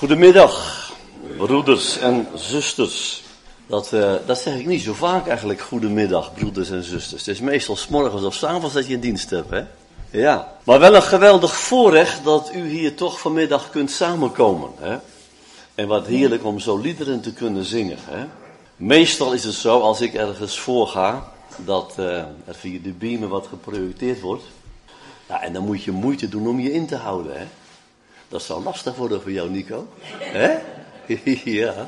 Goedemiddag, broeders en zusters. Dat zeg ik niet zo vaak eigenlijk, goedemiddag, broeders en zusters. Het is meestal 's morgens of 's avonds dat je een dienst hebt, hè? Ja, maar wel een geweldig voorrecht dat u hier toch vanmiddag kunt samenkomen, hè? En wat heerlijk om zo liederen te kunnen zingen, hè? Meestal is het zo, als ik ergens voorga, dat er via de beamer wat geprojecteerd wordt. Ja, en dan moet je moeite doen om je in te houden, hè? Dat zou lastig worden voor jou, Nico. Hè? Ja.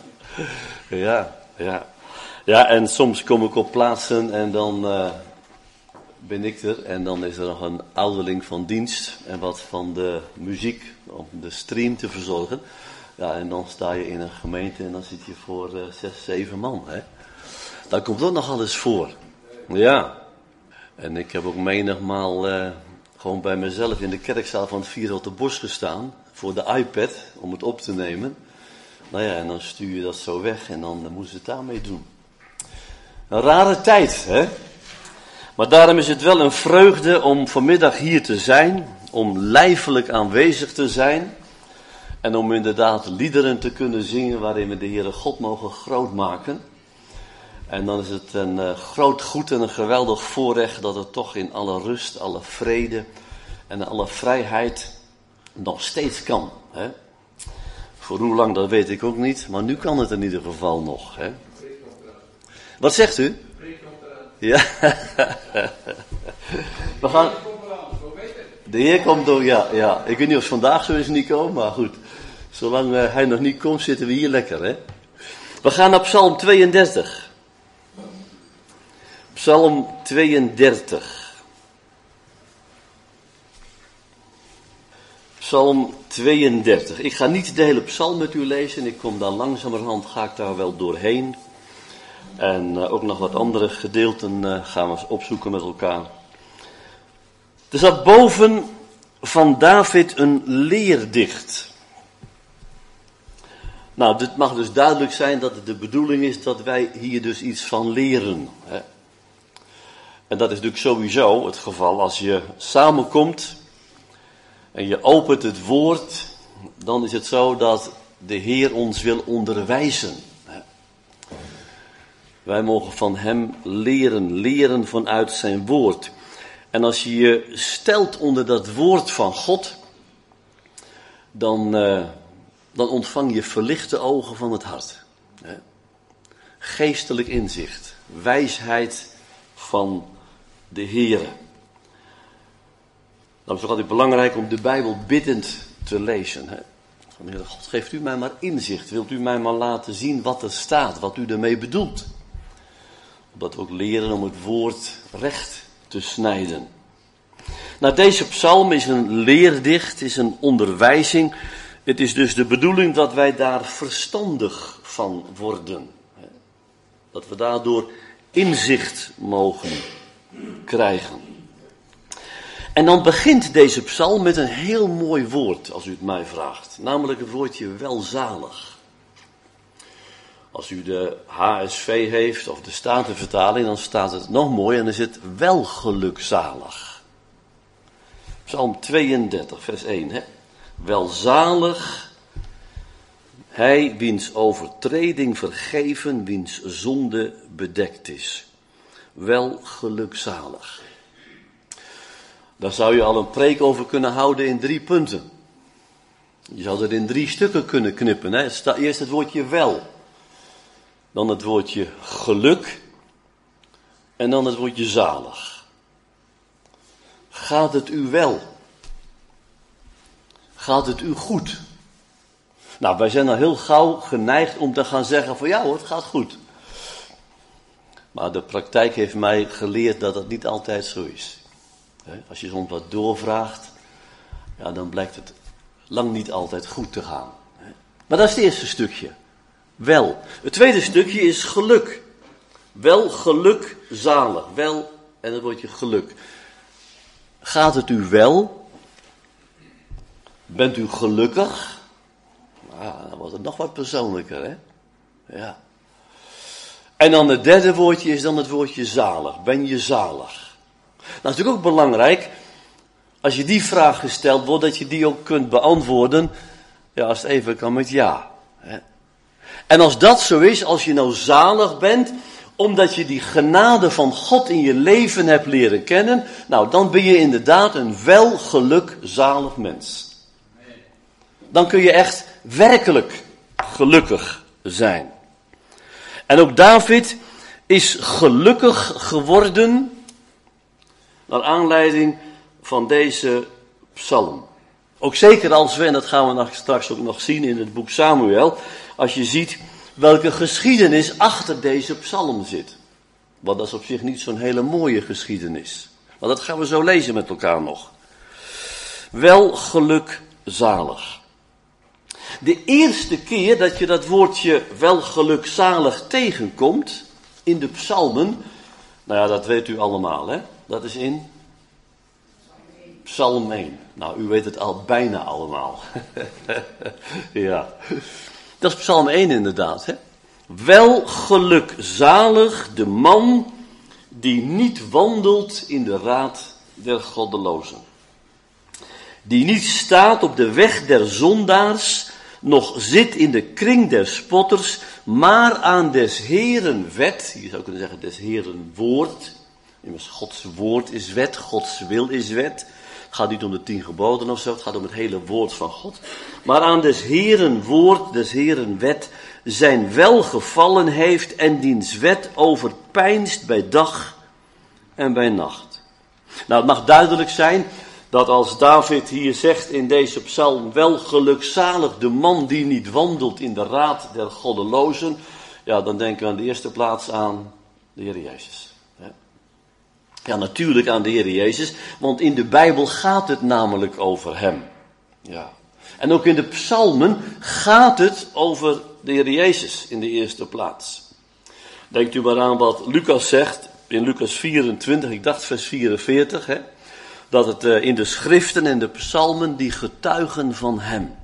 Ja, en soms kom ik op plaatsen en dan ben ik er. En dan is er nog een ouderling van dienst en wat van de muziek om de stream te verzorgen. Ja, en dan sta je in een gemeente en dan zit je voor 6, 7 man, hè. Dat komt ook nog alles voor. Ja. En ik heb ook menigmaal gewoon bij mezelf in de kerkzaal van het Vierhoterbos gestaan. Voor de iPad, om het op te nemen. Nou ja, en dan stuur je dat zo weg en dan moeten ze het daarmee doen. Een rare tijd, hè? Maar daarom is het wel een vreugde om vanmiddag hier te zijn. Om lijfelijk aanwezig te zijn. En om inderdaad liederen te kunnen zingen waarin we de Heere God mogen groot maken. En dan is het een groot goed en een geweldig voorrecht dat het toch in alle rust, alle vrede en alle vrijheid nog steeds kan, hè? Voor hoe lang, dat weet ik ook niet, maar nu kan het in ieder geval nog, hè? Wat zegt u? Ja. We gaan. De Heer komt door, ja. Ik weet niet of het vandaag zo is, Nico, maar goed. Zolang hij nog niet komt, zitten we hier lekker, hè? We gaan naar Psalm 32. Psalm 32. Psalm 32. Ik ga niet de hele psalm met u lezen. Ik kom dan langzamerhand, ga ik daar wel doorheen. En ook nog wat andere gedeelten gaan we opzoeken met elkaar. Er staat boven van David een leerdicht. Nou, dit mag dus duidelijk zijn dat het de bedoeling is dat wij hier dus iets van leren, hè? En dat is natuurlijk sowieso het geval als je samenkomt en je opent het woord, dan is het zo dat de Heer ons wil onderwijzen. Wij mogen van hem leren vanuit zijn woord. En als je je stelt onder dat woord van God, dan ontvang je verlichte ogen van het hart. Geestelijk inzicht, wijsheid van de Heere. Dan is het altijd belangrijk om de Bijbel biddend te lezen. Hè? Heere God, geeft u mij maar inzicht. Wilt u mij maar laten zien wat er staat, wat u ermee bedoelt. Opdat we ook leren om het woord recht te snijden. Nou, deze psalm is een leerdicht, is een onderwijzing. Het is dus de bedoeling dat wij daar verstandig van worden. Dat we daardoor inzicht mogen krijgen. En dan begint deze psalm met een heel mooi woord, als u het mij vraagt. Namelijk het woordje welzalig. Als u de HSV heeft, of de Statenvertaling, dan staat het nog mooi en dan is het welgelukzalig. Psalm 32, vers 1, hè. Welzalig, hij wiens overtreding vergeven, wiens zonde bedekt is. Welgelukzalig. Daar zou je al een preek over kunnen houden in 3 punten. Je zou het in 3 stukken kunnen knippen, hè. Eerst het woordje wel. Dan het woordje geluk. En dan het woordje zalig. Gaat het u wel? Gaat het u goed? Nou, wij zijn al heel gauw geneigd om te gaan zeggen van ja hoor, het gaat goed. Maar de praktijk heeft mij geleerd dat dat niet altijd zo is. Als je soms wat doorvraagt, ja, dan blijkt het lang niet altijd goed te gaan. Maar dat is het eerste stukje. Wel. Het tweede stukje is geluk. Wel, geluk, zalig. Wel, en het woordje geluk. Gaat het u wel? Bent u gelukkig? Nou, dan wordt het nog wat persoonlijker, hè? Ja. En dan het derde woordje is dan het woordje zalig. Ben je zalig? Nou, het is natuurlijk ook belangrijk, als je die vraag gesteld wordt, dat je die ook kunt beantwoorden Ja, als het even kan met ja. Hè. En als dat zo is, als je nou zalig bent, omdat je die genade van God in je leven hebt leren kennen, nou, dan ben je inderdaad een welgelukzalig mens. Dan kun je echt werkelijk gelukkig zijn. En ook David is gelukkig geworden naar aanleiding van deze psalm. Ook zeker als we, en dat gaan we straks ook nog zien in het boek Samuel, als je ziet welke geschiedenis achter deze psalm zit. Want dat is op zich niet zo'n hele mooie geschiedenis. Maar dat gaan we zo lezen met elkaar nog. Welgelukzalig. De eerste keer dat je dat woordje welgelukzalig tegenkomt in de psalmen, nou ja, dat weet u allemaal, hè? Dat is in Psalm 1. Nou, u weet het al bijna allemaal. Ja. Dat is Psalm 1 inderdaad, hè? Welgelukzalig de man die niet wandelt in de raad der goddelozen. Die niet staat op de weg der zondaars, nog zit in de kring der spotters, maar aan des Heeren wet, je zou kunnen zeggen des Heeren woord, immers Gods woord is wet, Gods wil is wet. Het gaat niet om de 10 geboden of zo, het gaat om het hele woord van God. Maar aan des Heeren woord, des Heeren wet, zijn welgevallen heeft en diens wet overpeinst bij dag en bij nacht. Nou, het mag duidelijk zijn dat als David hier zegt in deze psalm, welgelukzalig de man die niet wandelt in de raad der goddelozen, ja, dan denken we aan de eerste plaats aan de Heer Jezus. Ja, natuurlijk aan de Heer Jezus, want in de Bijbel gaat het namelijk over hem. Ja. En ook in de psalmen gaat het over de Heer Jezus in de eerste plaats. Denkt u maar aan wat Lucas zegt in Lucas 24, ik dacht vers 44, hè, dat het in de schriften en de psalmen die getuigen van hem.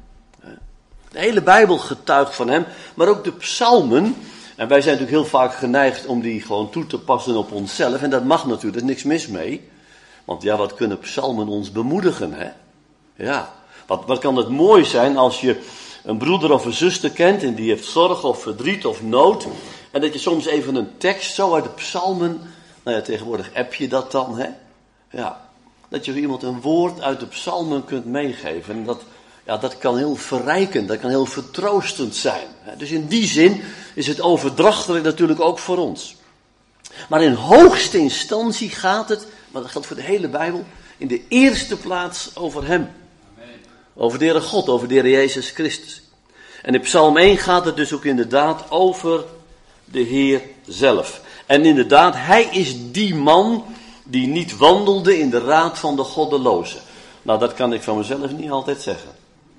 De hele Bijbel getuigt van hem, maar ook de psalmen. En wij zijn natuurlijk heel vaak geneigd om die gewoon toe te passen op onszelf. En dat mag natuurlijk, er is niks mis mee. Want ja, wat kunnen psalmen ons bemoedigen, hè? Ja, wat kan het mooi zijn als je een broeder of een zuster kent en die heeft zorg of verdriet of nood. En dat je soms even een tekst zo uit de psalmen, nou ja, tegenwoordig app je dat dan, hè? Ja, dat je iemand een woord uit de psalmen kunt meegeven. En dat kan heel verrijkend, dat kan heel vertroostend zijn. Dus in die zin is het overdrachtelijk natuurlijk ook voor ons. Maar in hoogste instantie gaat het, maar dat geldt voor de hele Bijbel, in de eerste plaats over hem. Amen. Over de Heere God, over de Heer Jezus Christus. En in Psalm 1 gaat het dus ook inderdaad over de Heer zelf. En inderdaad, hij is die man die niet wandelde in de raad van de goddelozen. Nou, dat kan ik van mezelf niet altijd zeggen.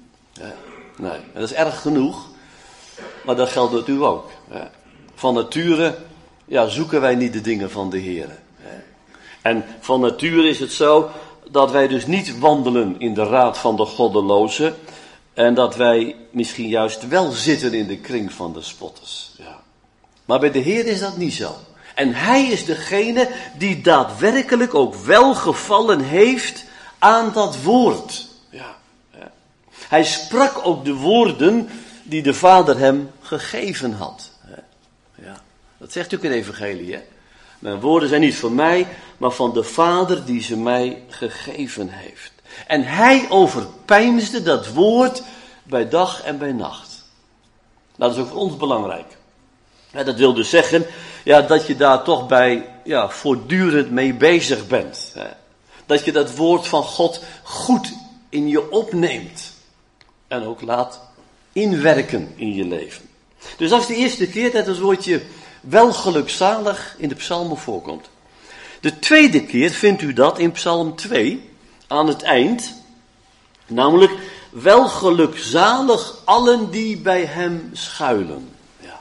Nee, en dat is erg genoeg, maar dat geldt natuurlijk ook. Van nature zoeken wij niet de dingen van de Heer. En van nature is het zo dat wij dus niet wandelen in de raad van de goddelozen en dat wij misschien juist wel zitten in de kring van de spotters. Ja. Maar bij de Heer is dat niet zo. En hij is degene die daadwerkelijk ook welgevallen heeft aan dat woord. Ja. Hij sprak ook de woorden die de Vader hem gegeven had. Ja. Dat zegt ook in de evangelie, hè? Mijn woorden zijn niet van mij, maar van de Vader die ze mij gegeven heeft. En hij overpeinsde dat woord bij dag en bij nacht. Dat is ook voor ons belangrijk. Ja, dat wil dus zeggen dat je daar toch bij voortdurend mee bezig bent. Dat je dat woord van God goed in je opneemt. En ook laat inwerken in je leven. Dus dat is de eerste keer dat het woordje welgelukzalig in de psalmen voorkomt. De tweede keer vindt u dat in psalm 2 aan het eind. Namelijk welgelukzalig allen die bij hem schuilen. Ja.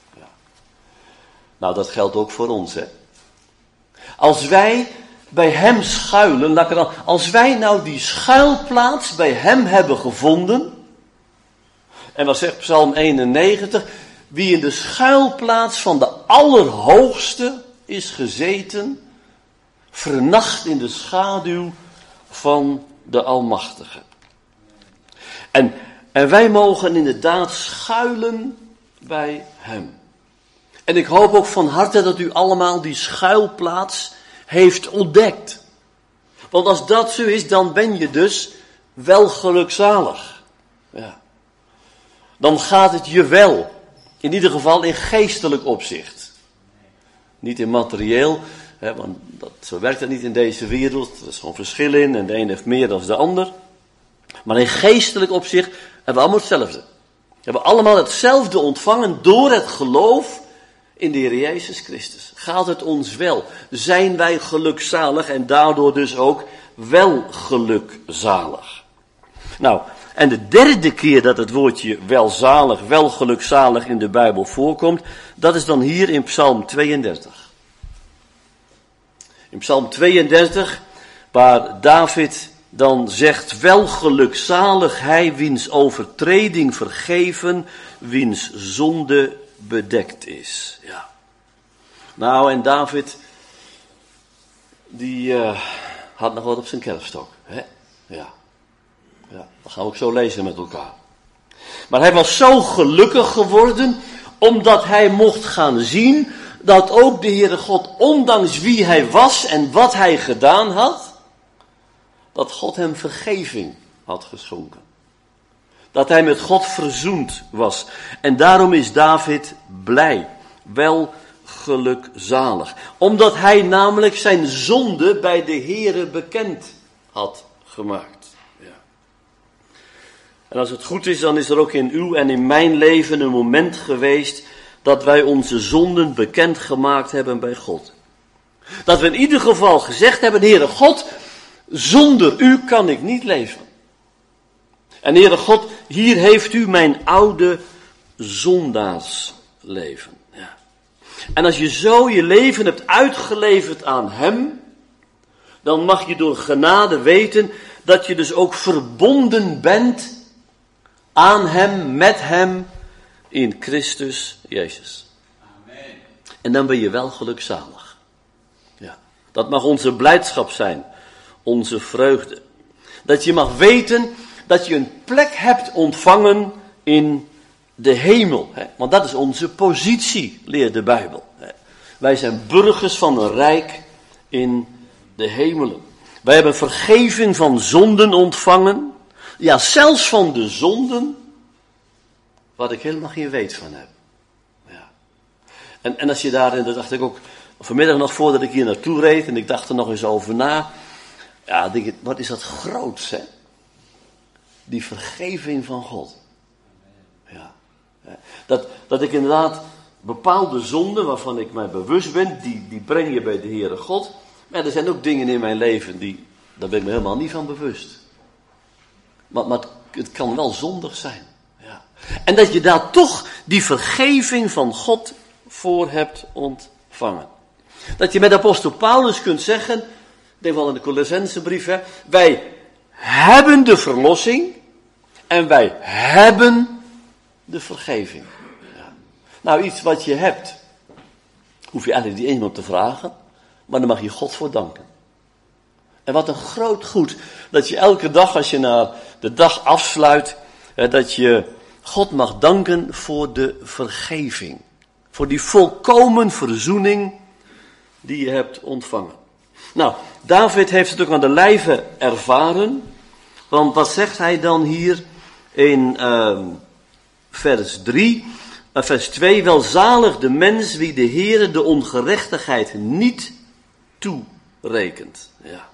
Nou, dat geldt ook voor ons, hè. Als wij bij hem schuilen, als wij nou die schuilplaats bij hem hebben gevonden. En wat zegt Psalm 91? Wie in de schuilplaats van de Allerhoogste is gezeten, vernacht in de schaduw van de Almachtige. En En wij mogen inderdaad schuilen bij hem. En ik hoop ook van harte dat u allemaal die schuilplaats heeft ontdekt. Want als dat zo is, dan ben je dus wel gelukzalig. Ja. Dan gaat het je wel. In ieder geval in geestelijk opzicht. Niet in materieel, want zo werkt het niet in deze wereld. Er is gewoon verschil in en de een heeft meer dan de ander. Maar in geestelijk opzicht hebben we allemaal hetzelfde. We hebben allemaal hetzelfde ontvangen door het geloof in de Heer Jezus Christus. Gaat het ons wel? Zijn wij gelukzalig en daardoor dus ook wel gelukzalig? Nou, en de derde keer dat het woordje welzalig, wel gelukzalig in de Bijbel voorkomt, dat is dan hier in Psalm 32. In Psalm 32, waar David dan zegt, wel gelukzalig hij wiens overtreding vergeven, wiens zonde bedekt is. Ja. Nou, en David, die had nog wat op zijn kerfstok. Hè? Ja, dat gaan we ook zo lezen met elkaar. Maar hij was zo gelukkig geworden, omdat hij mocht gaan zien dat ook de Heere God, ondanks wie hij was en wat hij gedaan had, dat God hem vergeving had geschonken. Dat hij met God verzoend was. En daarom is David blij, wel gelukzalig. Omdat hij namelijk zijn zonde bij de Heere bekend had gemaakt. Ja. En als het goed is, dan is er ook in uw en in mijn leven een moment geweest dat wij onze zonden bekend gemaakt hebben bij God. Dat we in ieder geval gezegd hebben, Heere God, zonder u kan ik niet leven. En Heere God, hier heeft u mijn oude zondaarsleven. Ja. En als je zo je leven hebt uitgeleverd aan hem, dan mag je door genade weten dat je dus ook verbonden bent aan hem, met hem, in Christus Jezus. Amen. En dan ben je wel gelukzalig. Ja. Dat mag onze blijdschap zijn, onze vreugde. Dat je mag weten dat je een plek hebt ontvangen in de hemel. Hè? Want dat is onze positie, leert de Bijbel. Hè? Wij zijn burgers van een rijk in de hemelen. Wij hebben vergeving van zonden ontvangen. Ja, zelfs van de zonden waar ik helemaal geen weet van heb. Ja. En als je daarin, dat dacht ik ook vanmiddag nog voordat ik hier naartoe reed, en ik dacht er nog eens over na. Ja, denk ik, wat is dat groots, hè? Die vergeving van God. Ja. Dat ik inderdaad bepaalde zonden waarvan ik mij bewust ben, die breng je bij de Heere God. Maar er zijn ook dingen in mijn leven daar ben ik me helemaal niet van bewust. Maar het kan wel zondig zijn. Ja. En dat je daar toch die vergeving van God voor hebt ontvangen. Dat je met apostel Paulus kunt zeggen, ik denk wel in de Colossensebrief, hè, wij hebben de verlossing en wij hebben de vergeving. Ja. Nou, iets wat je hebt, hoef je eigenlijk niet iemand te vragen, maar dan mag je God voor danken. En wat een groot goed, dat je elke dag als je naar de dag afsluit, dat je God mag danken voor de vergeving. Voor die volkomen verzoening die je hebt ontvangen. Nou, David heeft het ook aan de lijve ervaren. Want wat zegt hij dan hier in vers 2? Welzalig de mens wie de Heere de ongerechtigheid niet toerekent. Ja.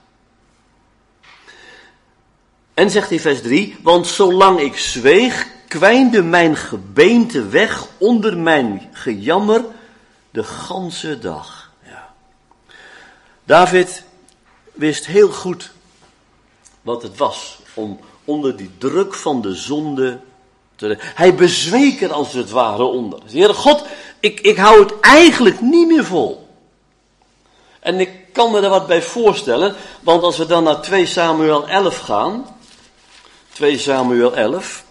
En zegt hij vers 3, want zolang ik zweeg, kwijnde mijn gebeente weg onder mijn gejammer de ganse dag. Ja. David wist heel goed wat het was om onder die druk van de zonde te... Hij bezweek er als het ware onder. Heere God, ik hou het eigenlijk niet meer vol. En ik kan me er wat bij voorstellen, want als we dan naar 2 Samuel 11 gaan, 2 Samuel 11,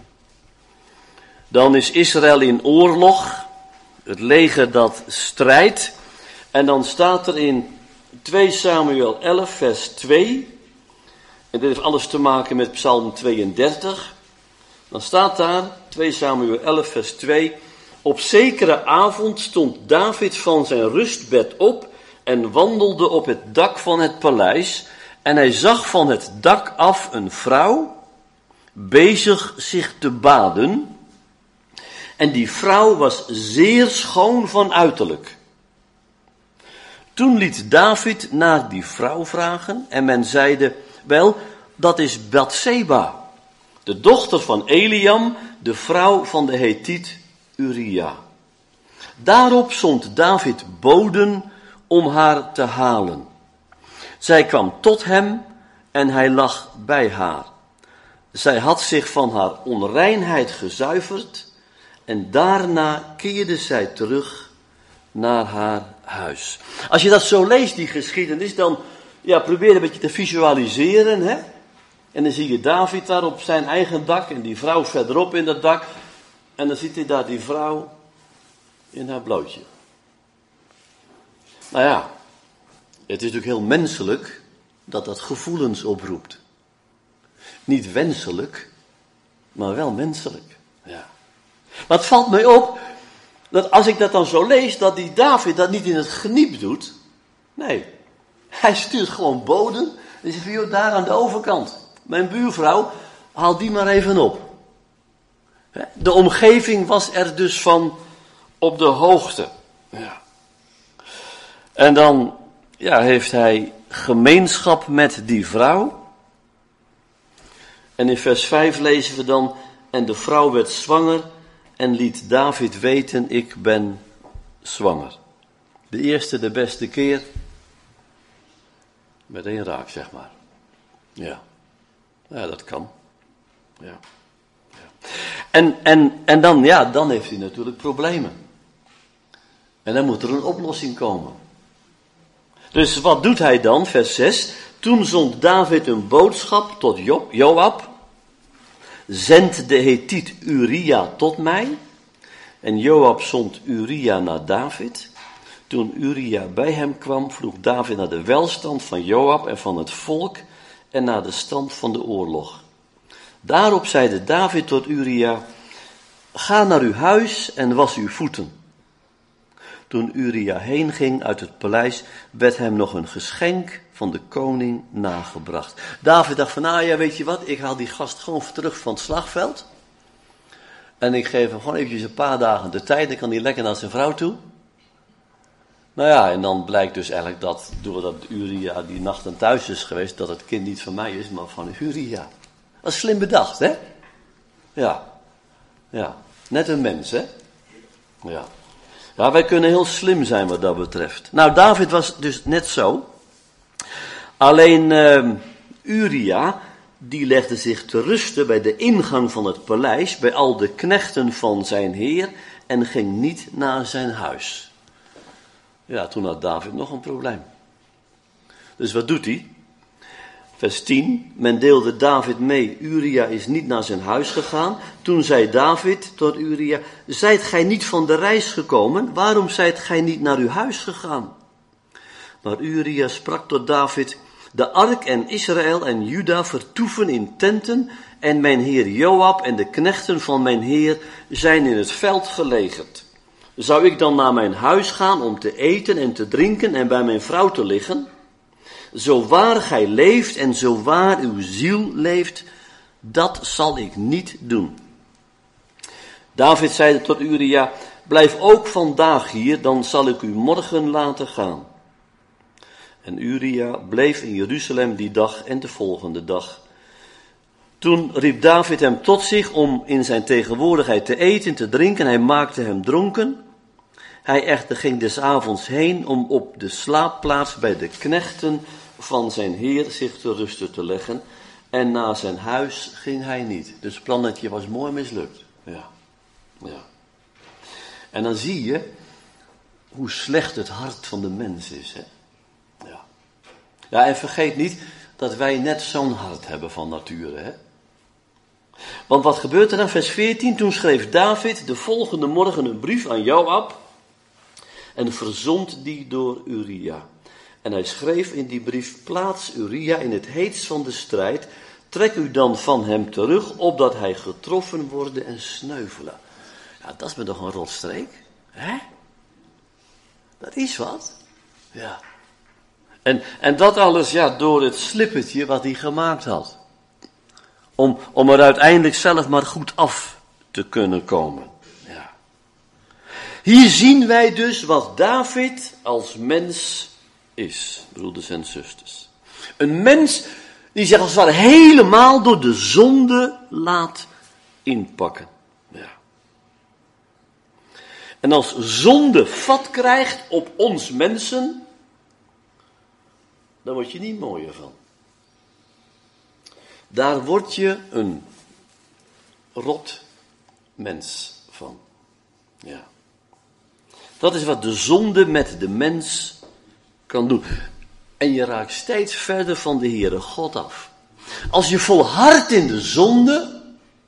dan is Israël in oorlog, het leger dat strijdt, en dan staat er in 2 Samuel 11 vers 2, en dit heeft alles te maken met Psalm 32, Dan staat daar, 2 Samuel 11 vers 2... Op zekere avond stond David van zijn rustbed op en wandelde op het dak van het paleis. En hij zag van het dak af een vrouw bezig zich te baden. En die vrouw was zeer schoon van uiterlijk. Toen liet David naar die vrouw vragen en men zeide, wel, dat is Batseba, de dochter van Eliam, de vrouw van de Hethiet Uria. Daarop zond David boden om haar te halen. Zij kwam tot hem en hij lag bij haar. Zij had zich van haar onreinheid gezuiverd en daarna keerde zij terug naar haar huis. Als je dat zo leest, die geschiedenis, dan probeer een beetje te visualiseren, hè? En dan zie je David daar op zijn eigen dak en die vrouw verderop in dat dak. En dan ziet hij daar die vrouw in haar blootje. Nou ja, het is natuurlijk heel menselijk dat dat gevoelens oproept. Niet wenselijk, maar wel menselijk. Ja. Maar het valt mij op dat als ik dat dan zo lees, dat die David dat niet in het geniep doet. Nee, hij stuurt gewoon boden. En zegt, joh, daar aan de overkant. Mijn buurvrouw, haal die maar even op. De omgeving was er dus van op de hoogte. Ja. En dan heeft hij gemeenschap met die vrouw. En in vers 5 lezen we dan, en de vrouw werd zwanger en liet David weten, ik ben zwanger. De eerste, de beste keer, meteen raak, zeg maar. Ja, dat kan. Ja. En dan heeft hij natuurlijk problemen. En dan moet er een oplossing komen. Dus wat doet hij dan? Vers 6. Toen zond David een boodschap tot Joab. Zend de Hethiet Uria tot mij. En Joab zond Uria naar David. Toen Uria bij hem kwam, vroeg David naar de welstand van Joab en van het volk en naar de stand van de oorlog. Daarop zeide David tot Uria, ga naar uw huis en was uw voeten. Toen Uria heen ging uit het paleis, werd hem nog een geschenk van de koning nagebracht. David dacht van, weet je wat, ik haal die gast gewoon terug van het slagveld. En ik geef hem gewoon eventjes een paar dagen de tijd, dan kan hij lekker naar zijn vrouw toe. En dan blijkt dus eigenlijk dat, doordat Uria die nachten thuis is geweest, dat het kind niet van mij is, maar van Uria. Dat is slim bedacht, hè? Ja. Net een mens, hè? Ja. Ja, wij kunnen heel slim zijn wat dat betreft. Nou, David was dus net zo. Alleen Uria, die legde zich te rusten bij de ingang van het paleis, bij al de knechten van zijn heer, en ging niet naar zijn huis. Ja, toen had David nog een probleem. Dus wat doet hij? Vers 10, men deelde David mee, Uria is niet naar zijn huis gegaan. Toen zei David tot Uria, zijt gij niet van de reis gekomen? Waarom zijt gij niet naar uw huis gegaan? Maar Uria sprak tot David, de ark en Israël en Juda vertoeven in tenten en mijn heer Joab en de knechten van mijn heer zijn in het veld gelegerd. Zou ik dan naar mijn huis gaan om te eten en te drinken en bij mijn vrouw te liggen? Zo waar gij leeft en zo waar uw ziel leeft, dat zal ik niet doen. David zeide tot Uria, blijf ook vandaag hier, dan zal ik u morgen laten gaan. En Uria bleef in Jeruzalem die dag en de volgende dag. Toen riep David hem tot zich om in zijn tegenwoordigheid te eten en te drinken. Hij maakte hem dronken. Hij echter ging des avonds heen om op de slaapplaats bij de knechten van zijn heer zich te rusten te leggen. En naar zijn huis ging hij niet. Dus het plannetje was mooi mislukt. Ja. En dan zie je hoe slecht het hart van de mens is. Hè? Ja, en vergeet niet dat wij net zo'n hart hebben van nature. Hè? Want wat gebeurt er dan? Vers 14, toen schreef David de volgende morgen een brief aan Joab en verzond die door Uria. En hij schreef in die brief, plaats Uria in het heetst van de strijd, trek u dan van hem terug, opdat hij getroffen worden en sneuvelen. Ja, dat is me toch een rotstreek, hè? Dat is wat. Ja. En dat alles, ja, door het slippertje wat hij gemaakt had. Om er uiteindelijk zelf maar goed af te kunnen komen. Ja. Hier zien wij dus wat David als mens is, broeders en zusters. Een mens die zich als het ware helemaal door de zonde laat inpakken. Ja. En als zonde vat krijgt op ons mensen, dan word je niet mooier van. Daar word je een rot mens van. Ja. Dat is wat de zonde met de mens kan doen. En je raakt steeds verder van de Heere God af. Als je volhardt in de zonde,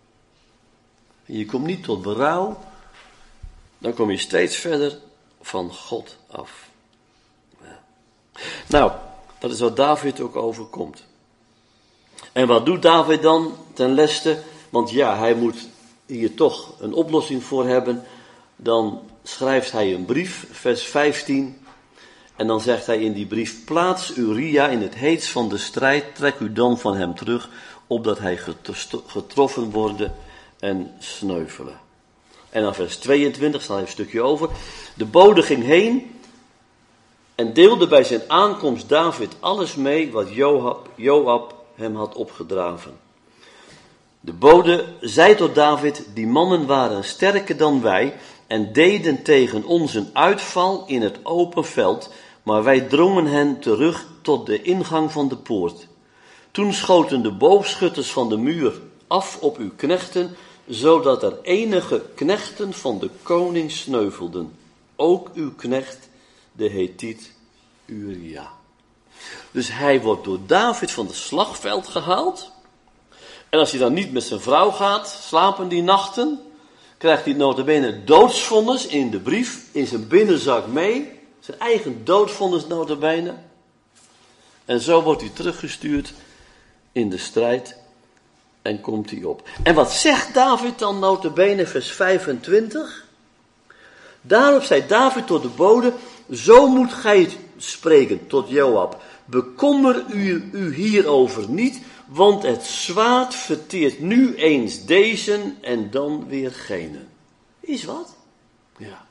en je komt niet tot berouw, dan kom je steeds verder van God af. Ja. Nou, dat is wat David ook overkomt. En wat doet David dan ten leste? Want ja, hij moet hier toch een oplossing voor hebben. Dan schrijft hij een brief, vers 15. En dan zegt hij in die brief: plaats Uria in het heetst van de strijd, trek u dan van hem terug, opdat hij getroffen worden en sneuvelen. En dan vers 22, staan even een stukje over. De bode ging heen en deelde bij zijn aankomst David alles mee wat Joab hem had opgedragen. De bode zei tot David: die mannen waren sterker dan wij en deden tegen ons een uitval in het open veld, maar wij drongen hen terug tot de ingang van de poort. Toen schoten de boogschutters van de muur af op uw knechten, zodat er enige knechten van de koning sneuvelden. Ook uw knecht, de Hethiet Uria. Dus hij wordt door David van het slagveld gehaald. En als hij dan niet met zijn vrouw gaat, slapen die nachten, krijgt hij nota bene doodsvonnis in de brief, in zijn binnenzak mee. Zijn eigen doodvonnis nota bene. En zo wordt hij teruggestuurd in de strijd en komt hij op. En wat zegt David dan nota bene, vers 25? Daarop zei David tot de bode: zo moet gij het spreken tot Joab. Bekommer u hierover niet, want het zwaard verteert nu eens deze en dan weer gene. Is wat? Ja.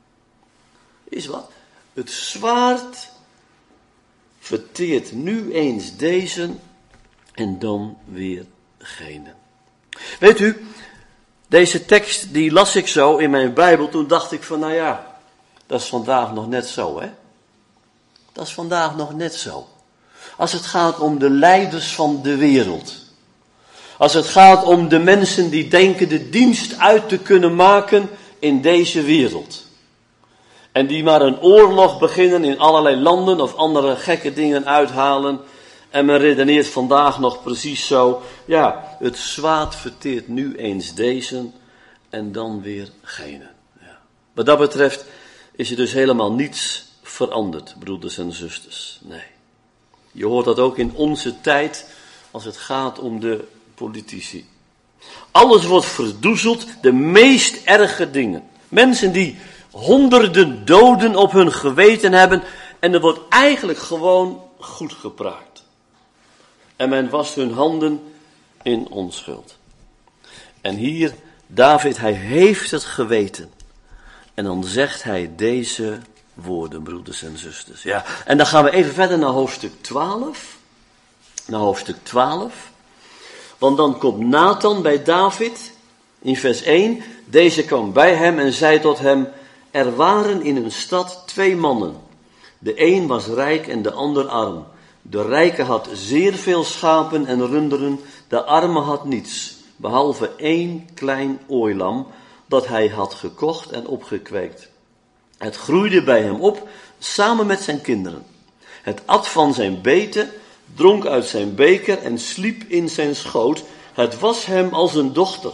Is wat? Het zwaard verteert nu eens deze en dan weer gene. Weet u, deze tekst die las ik zo in mijn Bijbel, toen dacht ik van, nou ja, dat is vandaag nog net zo, hè? Dat is vandaag nog net zo. Als het gaat om de leiders van de wereld. Als het gaat om de mensen die denken de dienst uit te kunnen maken in deze wereld. En die maar een oorlog beginnen in allerlei landen of andere gekke dingen uithalen. En men redeneert vandaag nog precies zo. Ja, het zwaard verteert nu eens deze en dan weer gene. Ja. Wat dat betreft is er dus helemaal niets veranderd, broeders en zusters. Nee. Je hoort dat ook in onze tijd als het gaat om de politici. Alles wordt verdoezeld, de meest erge dingen. Mensen die honderden doden op hun geweten hebben en er wordt eigenlijk gewoon goed gepraat. En men wast hun handen in onschuld. En hier, David, hij heeft het geweten. En dan zegt hij deze woorden, broeders en zusters. Ja, en dan gaan we even verder naar hoofdstuk 12. Naar hoofdstuk 12. Want dan komt Nathan bij David in vers 1. Deze kwam bij hem en zei tot hem: er waren in een stad 2 mannen. De een was rijk en de ander arm. De rijke had zeer veel schapen en runderen. De arme had niets, behalve 1 klein ooilam dat hij had gekocht en opgekweekt. Het groeide bij hem op, samen met zijn kinderen. Het at van zijn beten, dronk uit zijn beker en sliep in zijn schoot. Het was hem als een dochter.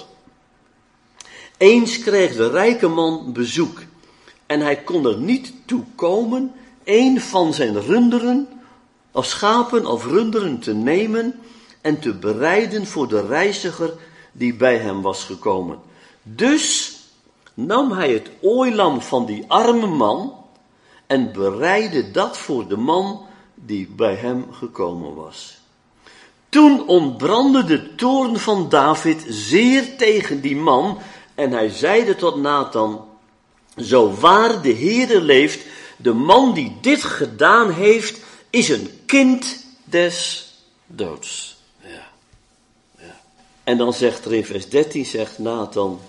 Eens kreeg de rijke man bezoek en hij kon er niet toe komen 1 van zijn runderen, of schapen of runderen te nemen en te bereiden voor de reiziger die bij hem was gekomen. Dus nam hij het ooilam van die arme man en bereidde dat voor de man die bij hem gekomen was. Toen ontbrandde de toorn van David zeer tegen die man en hij zeide tot Nathan: zo waar de Heere leeft, de man die dit gedaan heeft, is een kind des doods. Ja. En dan zegt er in vers 13, zegt Nathan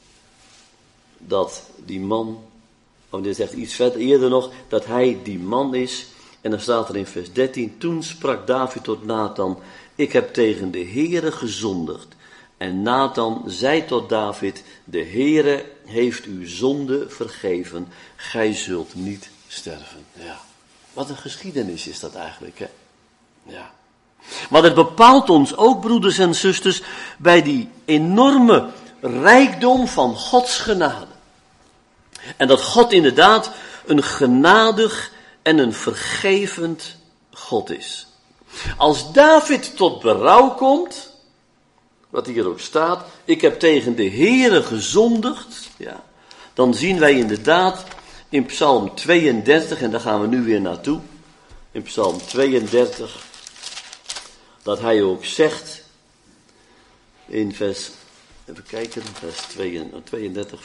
dat die man, of dit zegt iets verder eerder nog, dat hij die man is. En dan staat er in vers 13, toen sprak David tot Nathan: ik heb tegen de Heere gezondigd. En Nathan zei tot David: de Heere heeft uw zonde vergeven, gij zult niet sterven. Ja. Wat een geschiedenis is dat eigenlijk, hè? Ja. Maar het bepaalt ons ook, broeders en zusters, bij die enorme rijkdom van Gods genade. En dat God inderdaad een genadig en een vergevend God is. Als David tot berouw komt, wat hier ook staat, ik heb tegen de Heere gezondigd, ja, dan zien wij inderdaad in Psalm 32, en daar gaan we nu weer naartoe, in Psalm 32, dat hij ook zegt, in vers 32,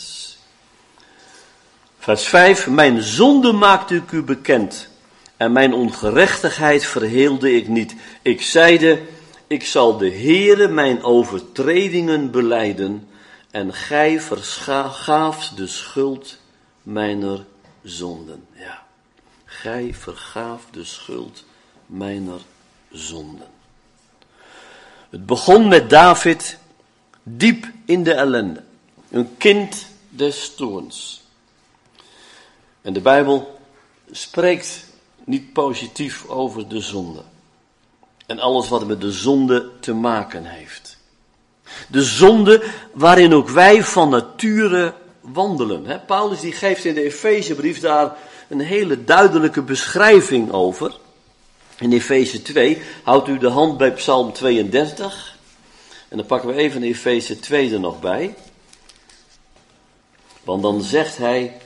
vers 5, mijn zonde maakte ik u bekend, en mijn ongerechtigheid verheelde ik niet. Ik zeide, ik zal de Heere mijn overtredingen belijden, en gij vergaaft de schuld mijner zonden. Ja, gij vergaaft de schuld mijner zonden. Het begon met David diep in de ellende. Een kind des toorns. En de Bijbel spreekt niet positief over de zonde. En alles wat met de zonde te maken heeft. De zonde waarin ook wij van nature wandelen. Paulus die geeft in de Efezebrief daar een hele duidelijke beschrijving over. In Efeze 2 houdt u de hand bij Psalm 32. En dan pakken we even Efeze 2 er nog bij. Want dan zegt hij: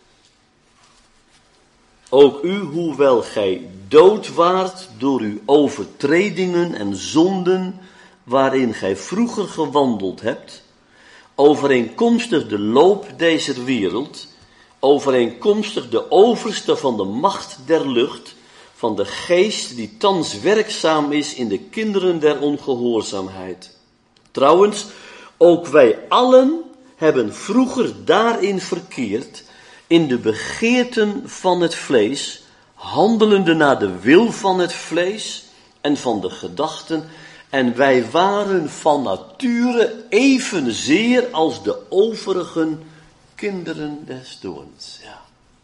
ook u, hoewel gij dood waart door uw overtredingen en zonden, waarin gij vroeger gewandeld hebt, overeenkomstig de loop deze wereld, overeenkomstig de overste van de macht der lucht, van de geest die thans werkzaam is in de kinderen der ongehoorzaamheid. Trouwens, ook wij allen hebben vroeger daarin verkeerd, in de begeerten van het vlees, handelende naar de wil van het vlees en van de gedachten, en wij waren van nature evenzeer als de overigen kinderen des toorns. Ja.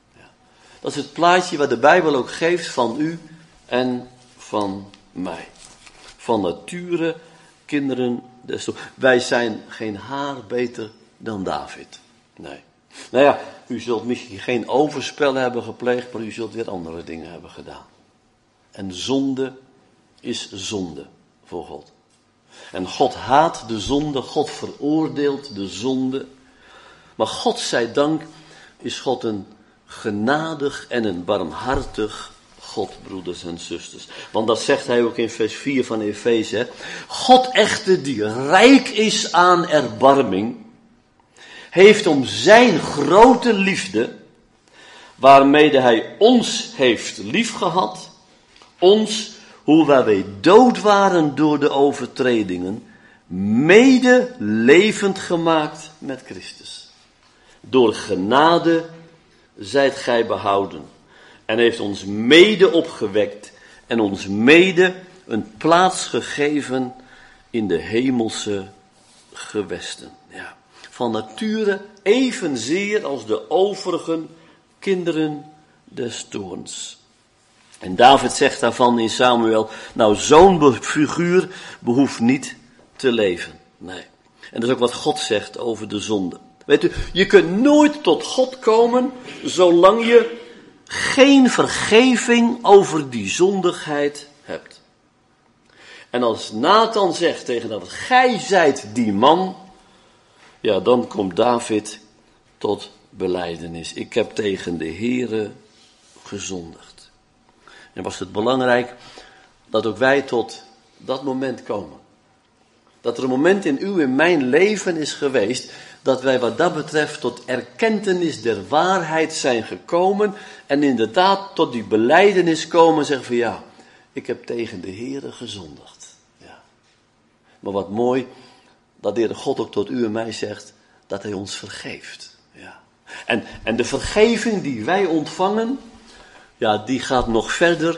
Dat is het plaatje wat de Bijbel ook geeft van u en van mij. Van nature kinderen des toorns. Wij zijn geen haar beter dan David. Nee. Nou ja, u zult misschien geen overspel hebben gepleegd, maar u zult weer andere dingen hebben gedaan. En zonde is zonde voor God. En God haat de zonde, God veroordeelt de zonde. Maar God zij dank is God een genadig en een barmhartig God, broeders en zusters. Want dat zegt hij ook in vers 4 van Efeze. God echter die rijk is aan erbarming, heeft om zijn grote liefde, waarmede hij ons heeft liefgehad, ons, hoewel wij dood waren door de overtredingen, mede levend gemaakt met Christus. Door genade zijt gij behouden en heeft ons mede opgewekt en ons mede een plaats gegeven in de hemelse gewesten. Ja. Van nature evenzeer als de overigen kinderen des toorns. En David zegt daarvan in Samuel, nou zo'n figuur behoeft niet te leven. Nee. En dat is ook wat God zegt over de zonde. Weet u, je kunt nooit tot God komen zolang je geen vergeving over die zondigheid hebt. En als Nathan zegt tegen David, gij zijt die man, ja, dan komt David tot belijdenis. Ik heb tegen de Heere gezondigd. En was het belangrijk dat ook wij tot dat moment komen. Dat er een moment in uw en mijn leven is geweest dat wij wat dat betreft tot erkentenis der waarheid zijn gekomen en inderdaad tot die belijdenis komen en zeggen van ja, ik heb tegen de Heere gezondigd. Ja. Maar wat mooi dat de Heere God ook tot u en mij zegt dat hij ons vergeeft. Ja. En de vergeving die wij ontvangen, ja, die gaat nog verder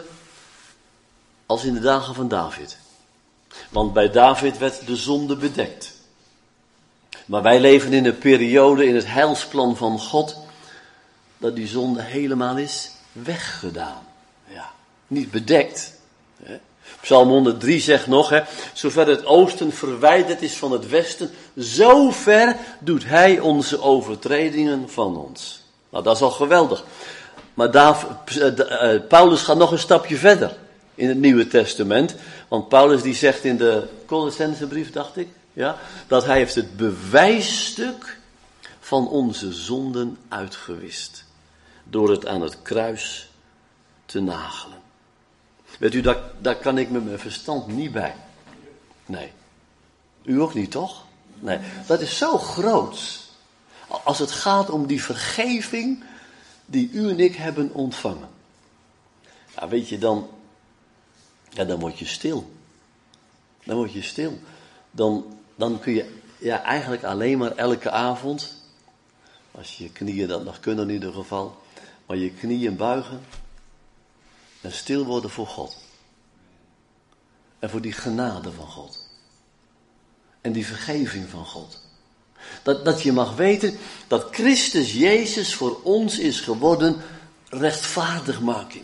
als in de dagen van David. Want bij David werd de zonde bedekt. Maar wij leven in een periode in het heilsplan van God dat die zonde helemaal is weggedaan. Ja, niet bedekt. Hè. Psalm 103 zegt nog, hè, zover het oosten verwijderd is van het westen, zo ver doet hij onze overtredingen van ons. Nou, dat is al geweldig. Maar Paulus gaat nog een stapje verder in het Nieuwe Testament. Want Paulus die zegt in de Colossensebrief, dacht ik, ja, dat hij heeft het bewijsstuk van onze zonden uitgewist. Door het aan het kruis te nagelen. Weet u, daar kan ik met mijn verstand niet bij. Nee. U ook niet, toch? Nee. Dat is zo groot. Als het gaat om die vergeving die u en ik hebben ontvangen. Ja, weet je, dan word je stil. Dan word je stil. Dan kun je ja, eigenlijk alleen maar elke avond, als je knieën dat nog kunnen in ieder geval, maar je knieën buigen en stil worden voor God. En voor die genade van God. En die vergeving van God. Dat je mag weten dat Christus Jezus voor ons is geworden rechtvaardigmaking,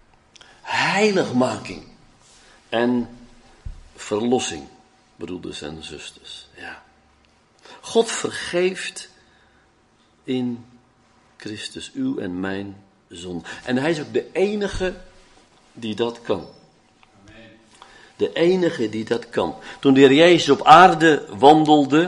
heiligmaking en verlossing, broeders en zusters. Ja. God vergeeft in Christus uw en mijn zonde. En hij is ook de enige die dat kan. De enige die dat kan. Toen de Heer Jezus op aarde wandelde,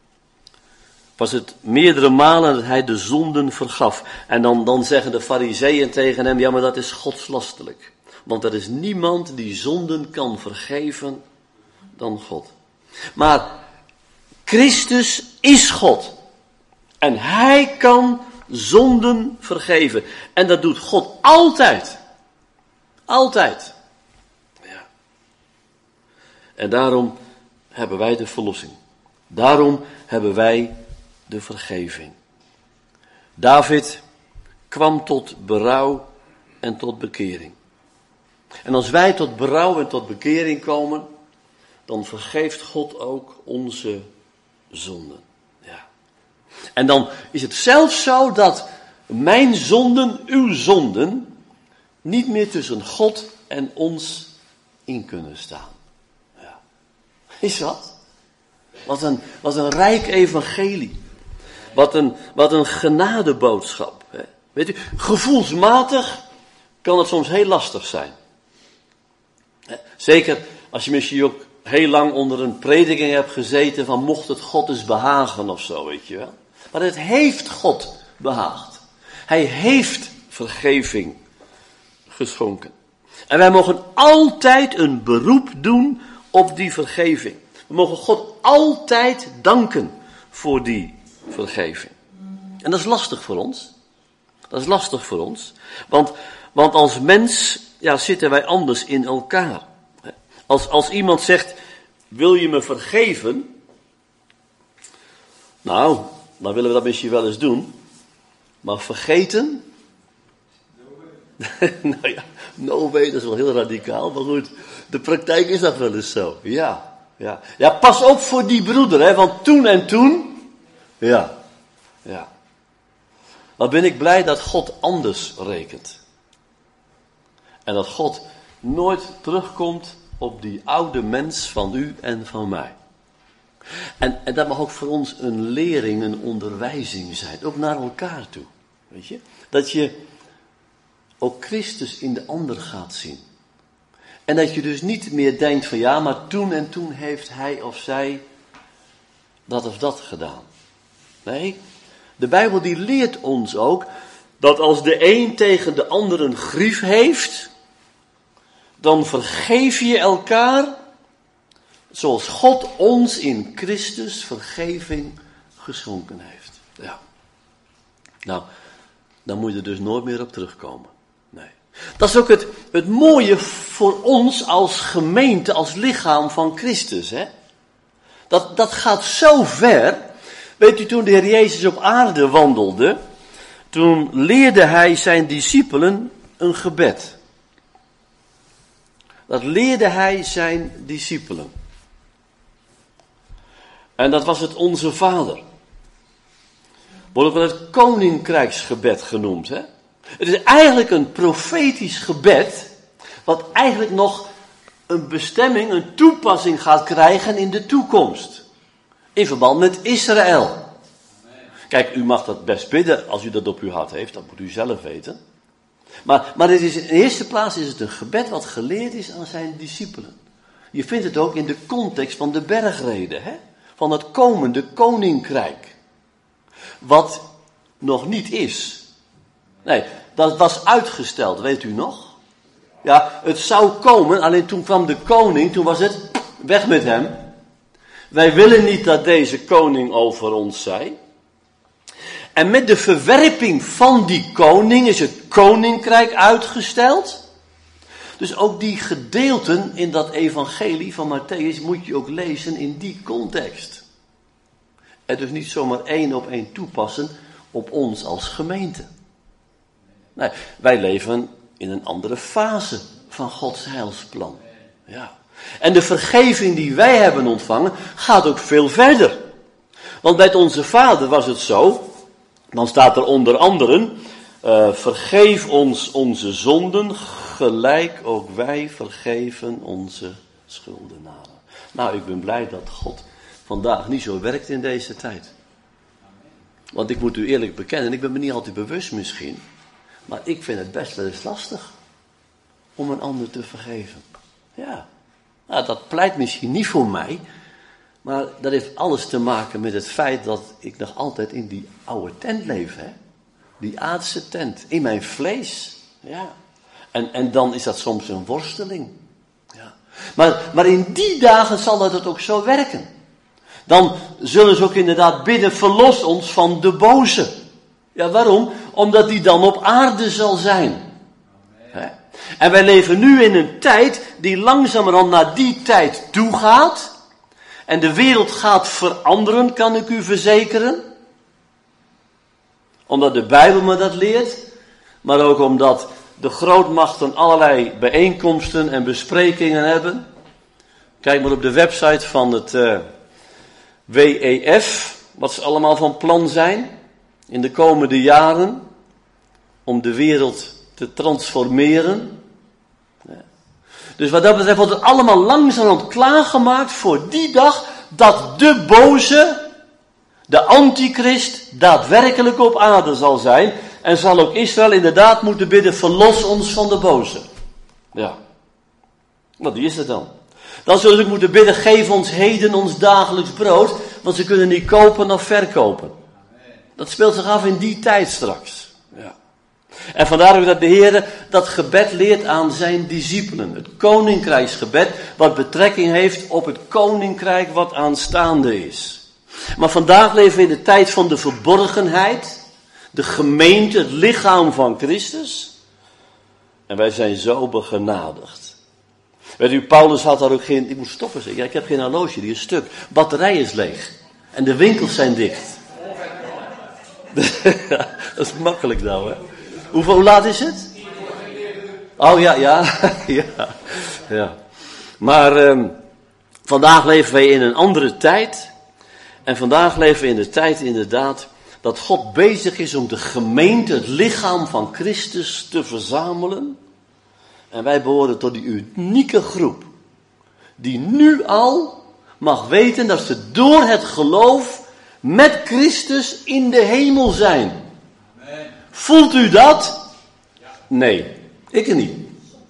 was het meerdere malen dat hij de zonden vergaf. En dan zeggen de Farizeeën tegen hem, ja, maar dat is godslastelijk. Want er is niemand die zonden kan vergeven dan God. Maar Christus is God. En hij kan zonden vergeven. En dat doet God altijd. Altijd. Ja. En daarom hebben wij de verlossing. Daarom hebben wij de vergeving. David kwam tot berouw en tot bekering. En als wij tot berouw en tot bekering komen, dan vergeeft God ook onze zonden. Ja. En dan is het zelfs zo dat mijn zonden, uw zonden, niet meer tussen God en ons in kunnen staan. Ja. Is dat? Wat een rijk evangelie. Wat een genadeboodschap. Hè. Weet u, gevoelsmatig kan het soms heel lastig zijn. Zeker als je misschien ook heel lang onder een prediking hebt gezeten van mocht het God eens behagen of zo, weet je wel. Maar het heeft God behaagd. Hij heeft vergeving geschonken. En wij mogen altijd een beroep doen op die vergeving. We mogen God altijd danken voor die vergeving. En dat is lastig voor ons. Dat is lastig voor ons. Want als mens zitten wij anders in elkaar. Als iemand zegt, wil je me vergeven? Nou, dan willen we dat misschien wel eens doen. Maar vergeten? Nou ja, no way, dat is wel heel radicaal. Maar goed, de praktijk is dat wel eens zo. Ja, pas op voor die broeder, hè, want toen en toen. Ja. Dan ben ik blij dat God anders rekent. En dat God nooit terugkomt op die oude mens van u en van mij. En dat mag ook voor ons een lering, een onderwijzing zijn. Ook naar elkaar toe. Weet je? Dat je ook Christus in de ander gaat zien. En dat je dus niet meer denkt van ja, maar toen en toen heeft hij of zij dat of dat gedaan. Nee, de Bijbel die leert ons ook dat als de een tegen de ander een grief heeft, dan vergeef je elkaar zoals God ons in Christus vergeving geschonken heeft. Ja. Nou, dan moet je er dus nooit meer op terugkomen. Nee. Dat is ook het mooie voor ons als gemeente, als lichaam van Christus. Hè? Dat gaat zo ver. Weet u, toen de Heer Jezus op aarde wandelde, toen leerde hij zijn discipelen een gebed. Dat leerde hij zijn discipelen. En dat was het Onze Vader. Wordt ook wel het Koninkrijksgebed genoemd. Hè? Het is eigenlijk een profetisch gebed, wat eigenlijk nog een bestemming, een toepassing gaat krijgen in de toekomst. In verband met Israël. Kijk, u mag dat best bidden als u dat op uw hart heeft, dat moet u zelf weten. Maar het is, in de eerste plaats is het een gebed wat geleerd is aan zijn discipelen. Je vindt het ook in de context van de bergrede, hè? Van het komende koninkrijk. Wat nog niet is. Nee, dat was uitgesteld, weet u nog? Ja, het zou komen, alleen toen kwam de koning, toen was het weg met hem. Wij willen niet dat deze koning over ons zij. En met de verwerping van die koning is het koninkrijk uitgesteld. Dus ook die gedeelten in dat evangelie van Matthäus moet je ook lezen in die context. En dus niet zomaar één op één toepassen op ons als gemeente. Nee, wij leven in een andere fase van Gods heilsplan. Ja. En de vergeving die wij hebben ontvangen gaat ook veel verder. Want bij Onze Vader was het zo, dan staat er onder andere, vergeef ons onze zonden, gelijk ook wij vergeven onze schuldenaren. Nou, ik ben blij dat God vandaag niet zo werkt in deze tijd. Want ik moet u eerlijk bekennen, ik ben me niet altijd bewust misschien, maar ik vind het best wel eens lastig om een ander te vergeven. Ja, nou, dat pleit misschien niet voor mij, maar dat heeft alles te maken met het feit dat ik nog altijd in die oude tent leef, hè? Die aardse tent, in mijn vlees. Ja. En dan is dat soms een worsteling. Ja. Maar in die dagen zal dat het ook zo werken. Dan zullen ze ook inderdaad bidden, verlos ons van de boze. Ja, waarom? Omdat die dan op aarde zal zijn. Hè? En wij leven nu in een tijd die langzamerhand naar die tijd toe gaat. En de wereld gaat veranderen, kan ik u verzekeren. Omdat de Bijbel me dat leert. Maar ook omdat de grootmachten allerlei bijeenkomsten en besprekingen hebben. Kijk maar op de website van het WEF. Wat ze allemaal van plan zijn. In de komende jaren. Om de wereld te transformeren. Dus wat dat betreft wordt het allemaal langzamerhand klaargemaakt voor die dag dat de boze, de antichrist, daadwerkelijk op aarde zal zijn. En zal ook Israël inderdaad moeten bidden, verlos ons van de boze. Ja. Nou, die is er dan. Dan zullen ze ook moeten bidden, geef ons heden ons dagelijks brood. Want ze kunnen niet kopen of verkopen. Dat speelt zich af in die tijd straks. Ja. En vandaar ook dat de Heer dat gebed leert aan zijn discipelen. Het koninkrijksgebed wat betrekking heeft op het koninkrijk wat aanstaande is. Maar vandaag leven we in de tijd van de verborgenheid. De gemeente, het lichaam van Christus. En wij zijn zo begenadigd. Weet u, Paulus had daar ook geen... Ik moet stoppen zeggen. Ja, ik heb geen horloge, die is stuk. Batterij is leeg. En de winkels zijn dicht. Dat is makkelijk nou, hè. Hoe laat is het? Oh ja. Ja. Maar vandaag leven wij in een andere tijd. En vandaag leven we in de tijd inderdaad dat God bezig is om de gemeente, het lichaam van Christus te verzamelen. En wij behoren tot die unieke groep. Die nu al mag weten dat ze door het geloof met Christus in de hemel zijn. Voelt u dat? Nee, ik niet.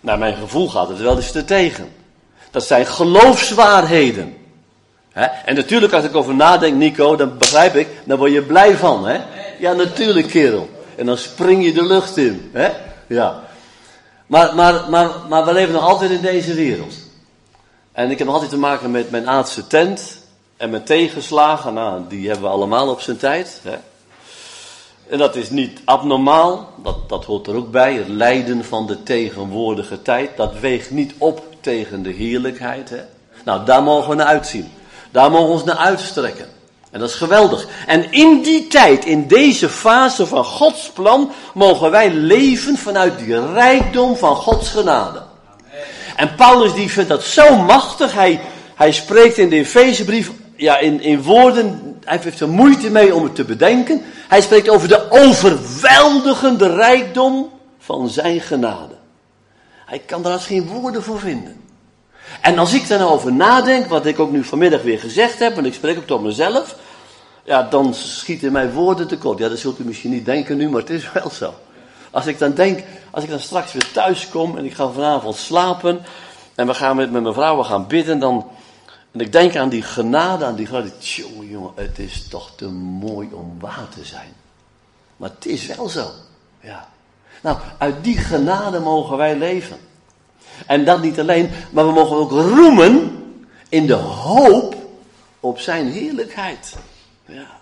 Naar mijn gevoel gaat het wel eens te tegen. Dat zijn geloofswaarheden. En natuurlijk als ik over nadenk, Nico, dan begrijp ik, dan word je blij van. Hè? Ja, natuurlijk kerel. En dan spring je de lucht in. Hè? Ja. Maar we leven nog altijd in deze wereld. En ik heb nog altijd te maken met mijn aardse tent. En met tegenslagen, nou, die hebben we allemaal op zijn tijd. Hè? En dat is niet abnormaal, dat hoort er ook bij. Het lijden van de tegenwoordige tijd, dat weegt niet op tegen de heerlijkheid. Hè? Nou, daar mogen we naar uitzien. Daar mogen we ons naar uitstrekken. En dat is geweldig. En in die tijd, in deze fase van Gods plan, mogen wij leven vanuit die rijkdom van Gods genade. En Paulus die vindt dat zo machtig. Hij spreekt in de Efezebrief, ja, in woorden, hij heeft er moeite mee om het te bedenken. Hij spreekt over de overweldigende rijkdom van zijn genade. Hij kan daar als geen woorden voor vinden. En als ik daar nou over nadenk, wat ik ook nu vanmiddag weer gezegd heb, en ik spreek ook tot mezelf, ja, dan schieten mijn woorden tekort. Ja, dat zult u misschien niet denken nu, maar het is wel zo. Als ik dan denk, als ik dan straks weer thuis kom en ik ga vanavond slapen, en we gaan met mijn vrouw, we gaan bidden, en ik denk aan die genade, jongen, het is toch te mooi om waar te zijn. Maar het is wel zo, ja. Nou, uit die genade mogen wij leven. En dat niet alleen, maar we mogen ook roemen in de hoop op zijn heerlijkheid. Ja.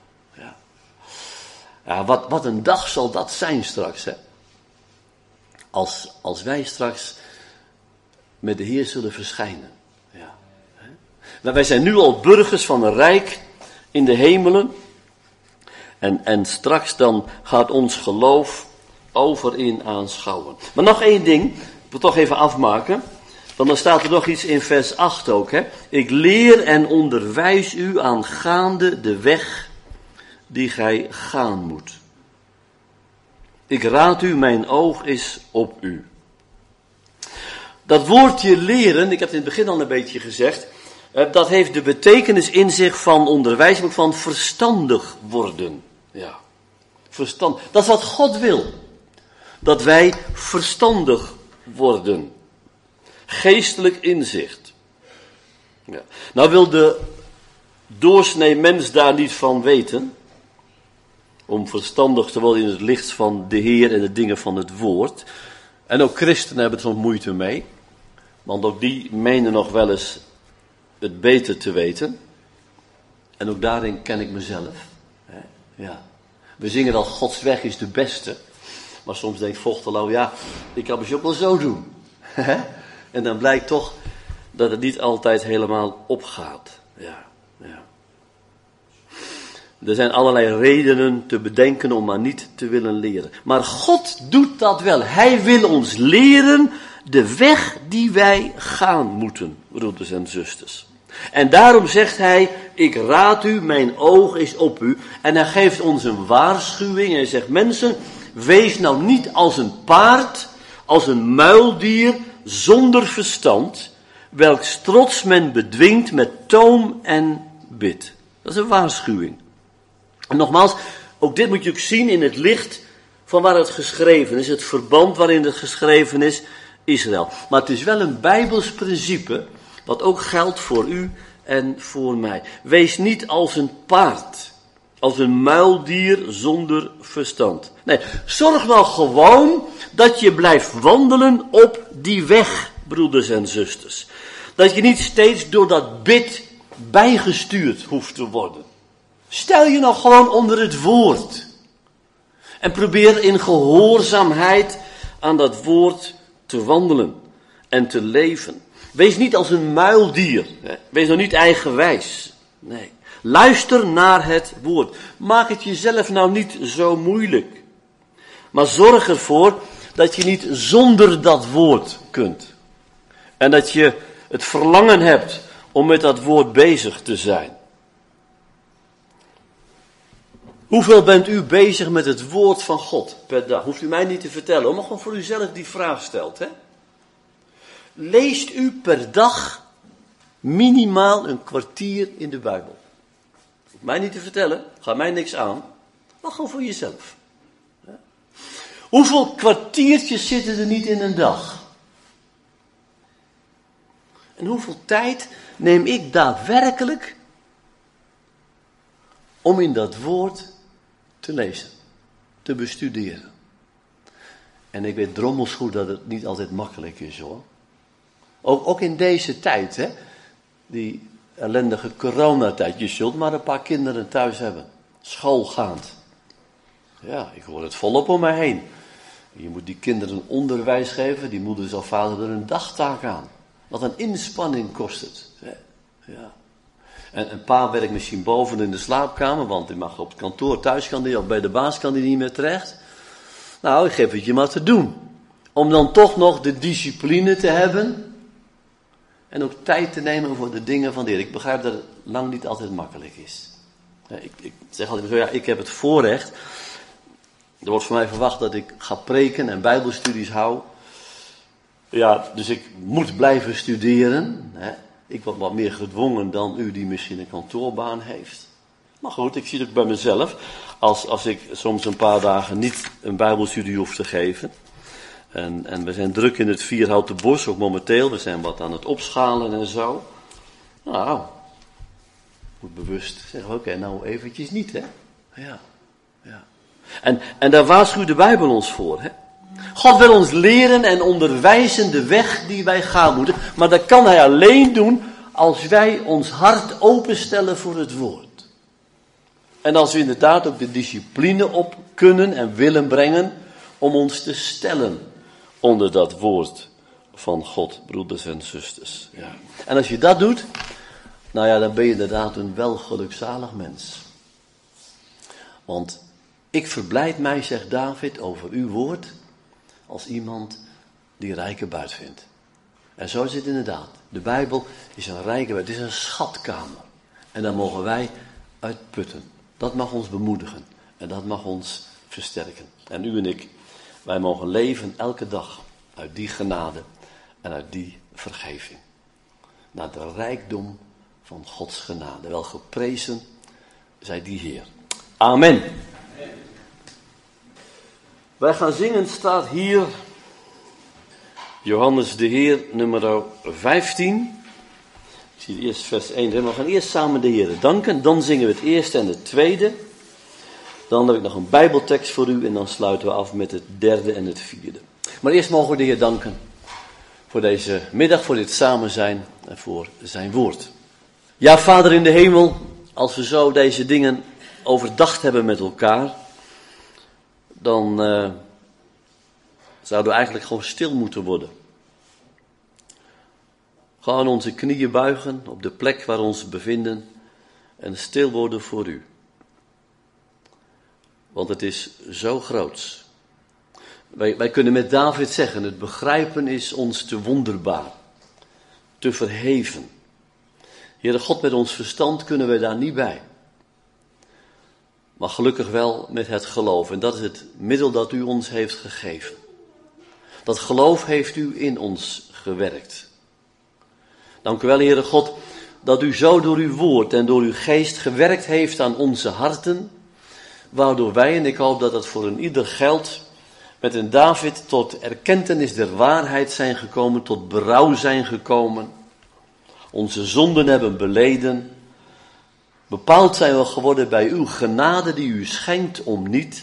Ja, wat een dag zal dat zijn straks, hè. Als wij straks met de Heer zullen verschijnen. Ja. Nou, wij zijn nu al burgers van een rijk in de hemelen. En straks dan gaat ons geloof over in aanschouwen. Maar nog één ding, ik wil toch even afmaken. Want dan staat er nog iets in vers 8 ook. Hè? Ik leer en onderwijs u aangaande de weg die gij gaan moet. Ik raad u, mijn oog is op u. Dat woordje leren, ik heb het in het begin al een beetje gezegd, dat heeft de betekenis in zich van onderwijs, maar van verstandig worden. Ja, verstand. Dat is wat God wil. Dat wij verstandig worden. Geestelijk inzicht. Ja. Nou wil de doorsnee mens daar niet van weten. Om verstandig te worden in het licht van de Heer en de dingen van het woord. En ook christenen hebben er soms moeite mee. Want ook die menen nog wel eens het beter te weten. En ook daarin ken ik mezelf. Ja. We zingen al Gods weg is de beste. Maar soms denkt Vochtelo, ja, ik kan het ook wel zo doen. En dan blijkt toch dat het niet altijd helemaal opgaat. Ja. Er zijn allerlei redenen te bedenken om maar niet te willen leren. Maar God doet dat wel. Hij wil ons leren de weg die wij gaan moeten, broeders en zusters. En daarom zegt hij, ik raad u, mijn oog is op u. En hij geeft ons een waarschuwing. Hij zegt, mensen, wees nou niet als een paard, als een muildier, zonder verstand, welks trots men bedwingt met toom en bit. Dat is een waarschuwing. En nogmaals, ook dit moet je ook zien in het licht van waar het geschreven is, het verband waarin het geschreven is, Israël. Maar het is wel een Bijbels principe, wat ook geldt voor u en voor mij. Wees niet als een paard, als een muildier zonder verstand. Nee, zorg nou gewoon dat je blijft wandelen op die weg, broeders en zusters. Dat je niet steeds door dat bid bijgestuurd hoeft te worden. Stel je nou gewoon onder het woord. En probeer in gehoorzaamheid aan dat woord te wandelen en te leven. Wees niet als een muildier. Wees nou niet eigenwijs. Nee. Luister naar het woord. Maak het jezelf nou niet zo moeilijk. Maar zorg ervoor dat je niet zonder dat woord kunt. En dat je het verlangen hebt om met dat woord bezig te zijn. Hoeveel bent u bezig met het woord van God per dag? Hoeft u mij niet te vertellen, maar gewoon voor uzelf die vraag stelt. Hè? Leest u per dag minimaal een kwartier in de Bijbel? Hoeft mij niet te vertellen, gaat mij niks aan, maar gewoon voor jezelf. Hoeveel kwartiertjes zitten er niet in een dag? En hoeveel tijd neem ik daadwerkelijk om in dat woord te lezen, te bestuderen. En ik weet drommels goed dat het niet altijd makkelijk is hoor. Ook in deze tijd, hè. Die ellendige coronatijd. Je zult maar een paar kinderen thuis hebben. Schoolgaand. Ja, ik hoor het volop om mij heen. Je moet die kinderen onderwijs geven. Die moeder of vader er een dagtaak aan. Wat een inspanning kost het. Ja. En een pa werkt misschien boven in de slaapkamer. Want die mag op het kantoor thuis kan die. Of bij de baas kan die niet meer terecht. Nou, ik geef het je maar te doen. Om dan toch nog de discipline te hebben. En ook tijd te nemen voor de dingen van de Heer. Ik begrijp dat het lang niet altijd makkelijk is. Ik zeg altijd zo, ja, ik heb het voorrecht. Er wordt van mij verwacht dat ik ga preken en bijbelstudies hou. Ja, dus ik moet blijven studeren. Ik word wat meer gedwongen dan u die misschien een kantoorbaan heeft. Maar goed, ik zie het ook bij mezelf. Als ik soms een paar dagen niet een bijbelstudie hoef te geven. En we zijn druk in het Vierhouten Bos, ook momenteel. We zijn wat aan het opschalen en zo. Nou, moet bewust zeggen, oké, nou eventjes niet, hè. Ja. En daar waarschuwt de Bijbel ons voor, hè. God wil ons leren en onderwijzen de weg die wij gaan moeten. Maar dat kan hij alleen doen als wij ons hart openstellen voor het woord. En als we inderdaad ook de discipline op kunnen en willen brengen om ons te stellen onder dat woord van God, broeders en zusters. Ja. En als je dat doet, nou ja, dan ben je inderdaad een welgelukzalig mens. Want ik verblijd mij, zegt David, over uw woord als iemand die rijke buit vindt. En zo is het inderdaad. De Bijbel is een rijke buit, het is een schatkamer. En daar mogen wij uit putten. Dat mag ons bemoedigen en dat mag ons versterken. En u en ik, wij mogen leven elke dag uit die genade en uit die vergeving. Naar de rijkdom van Gods genade. Wel geprezen zij die Heer. Amen. Wij gaan zingen, staat hier Johannes de Heer, nummer 15. Ik zie eerst vers 1. We gaan eerst samen de Heer danken. Dan zingen we het eerste en het tweede. Dan heb ik nog een Bijbeltekst voor u en dan sluiten we af met het derde en het vierde. Maar eerst mogen we de Heer danken voor deze middag, voor dit samen zijn en voor zijn woord. Ja, Vader in de hemel, als we zo deze dingen overdacht hebben met elkaar, dan zouden we eigenlijk gewoon stil moeten worden. Gewoon onze knieën buigen op de plek waar we ons bevinden en stil worden voor u. Want het is zo groots. Wij kunnen met David zeggen, het begrijpen is ons te wonderbaar, te verheven. Heere God, met ons verstand kunnen we daar niet bij. Maar gelukkig wel met het geloof. En dat is het middel dat u ons heeft gegeven. Dat geloof heeft u in ons gewerkt. Dank u wel, Heere God, dat u zo door uw woord en door uw geest gewerkt heeft aan onze harten. Waardoor wij, en ik hoop dat dat voor een ieder geldt, met een David tot erkentenis der waarheid zijn gekomen, tot berouw zijn gekomen. Onze zonden hebben beleden. Bepaald zijn we geworden bij uw genade die u schenkt om niet.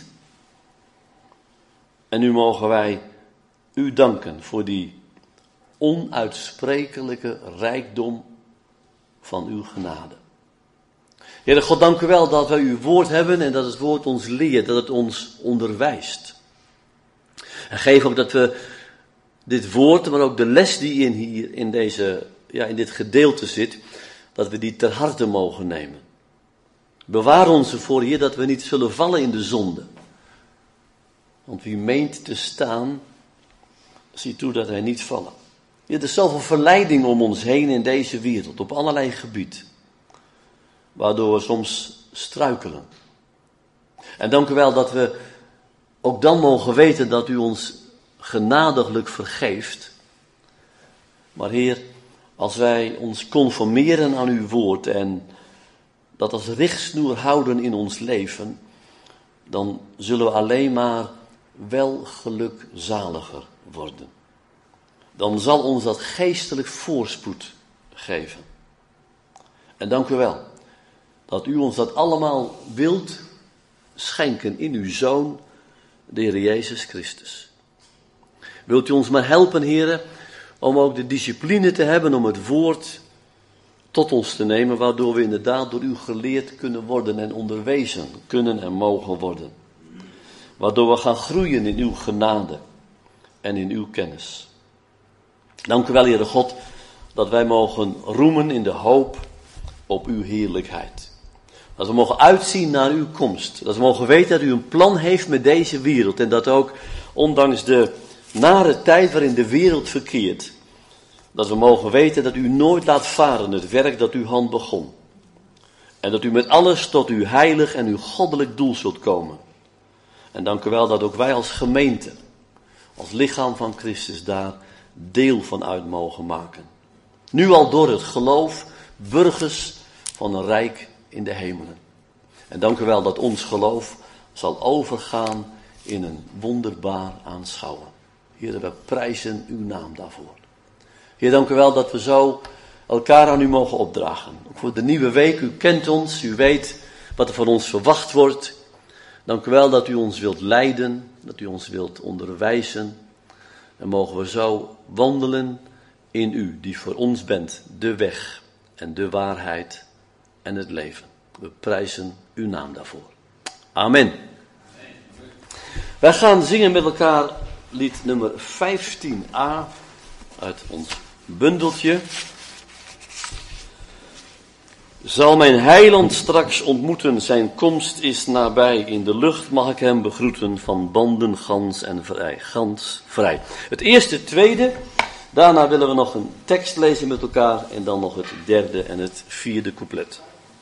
En nu mogen wij u danken voor die onuitsprekelijke rijkdom van uw genade. Heere God, dank u wel dat wij uw woord hebben en dat het woord ons leert, dat het ons onderwijst. En geef ook dat we dit woord, maar ook de les die hier in dit gedeelte zit, dat we die ter harte mogen nemen. Bewaar ons ervoor, Heer, dat we niet zullen vallen in de zonde. Want wie meent te staan, zie toe dat hij niet vallen. Er is zoveel verleiding om ons heen in deze wereld, op allerlei gebied. Waardoor we soms struikelen. En dank u wel dat we ook dan mogen weten dat u ons genadiglijk vergeeft. Maar Heer, als wij ons conformeren aan uw woord en dat als richtsnoer houden in ons leven, dan zullen we alleen maar wel gelukzaliger worden. Dan zal ons dat geestelijk voorspoed geven. En dank u wel dat u ons dat allemaal wilt schenken in uw Zoon, de Heer Jezus Christus. Wilt u ons maar helpen, Heere, om ook de discipline te hebben om het woord tot ons te nemen, waardoor we inderdaad door u geleerd kunnen worden en onderwezen kunnen en mogen worden. Waardoor we gaan groeien in uw genade en in uw kennis. Dank u wel, Heere God, dat wij mogen roemen in de hoop op uw heerlijkheid. Dat we mogen uitzien naar uw komst. Dat we mogen weten dat u een plan heeft met deze wereld. En dat ook, ondanks de nare tijd waarin de wereld verkeert, dat we mogen weten dat u nooit laat varen het werk dat uw hand begon. En dat u met alles tot uw heilig en uw goddelijk doel zult komen. En dank u wel dat ook wij als gemeente, als lichaam van Christus daar deel van uit mogen maken. Nu al door het geloof burgers van een rijk in de hemelen. En dank u wel dat ons geloof zal overgaan in een wonderbaar aanschouwen. Heer, we prijzen uw naam daarvoor. Heer, dank u wel dat we zo elkaar aan u mogen opdragen. Ook voor de nieuwe week, u kent ons, u weet wat er van ons verwacht wordt. Dank u wel dat u ons wilt leiden, dat u ons wilt onderwijzen. En mogen we zo wandelen in u, die voor ons bent de weg en de waarheid en het leven. We prijzen uw naam daarvoor. Amen. Wij gaan zingen met elkaar lied nummer 15a uit ons bundeltje. Zal mijn heiland straks ontmoeten, zijn komst is nabij. In de lucht mag ik hem begroeten, van banden gans en vrij, gans vrij. Het eerste, tweede, daarna willen we nog een tekst lezen met elkaar en dan nog het derde en het vierde couplet.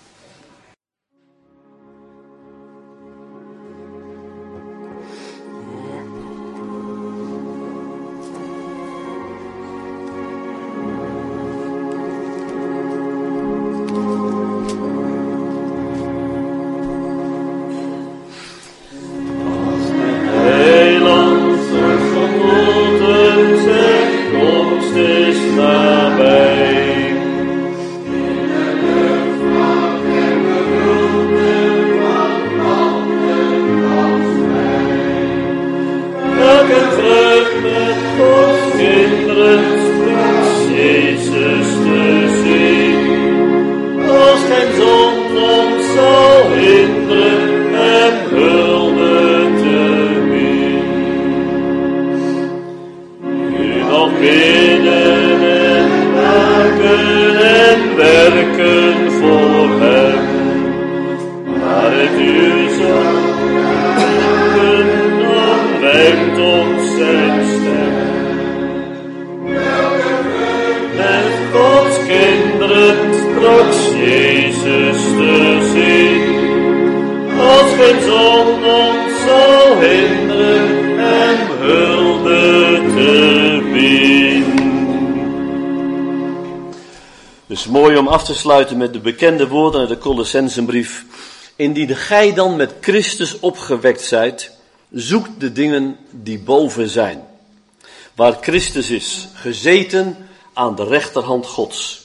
Af te sluiten met de bekende woorden uit de Colossensenbrief. Indien gij dan met Christus opgewekt zijt, zoekt de dingen die boven zijn, waar Christus is, gezeten aan de rechterhand Gods.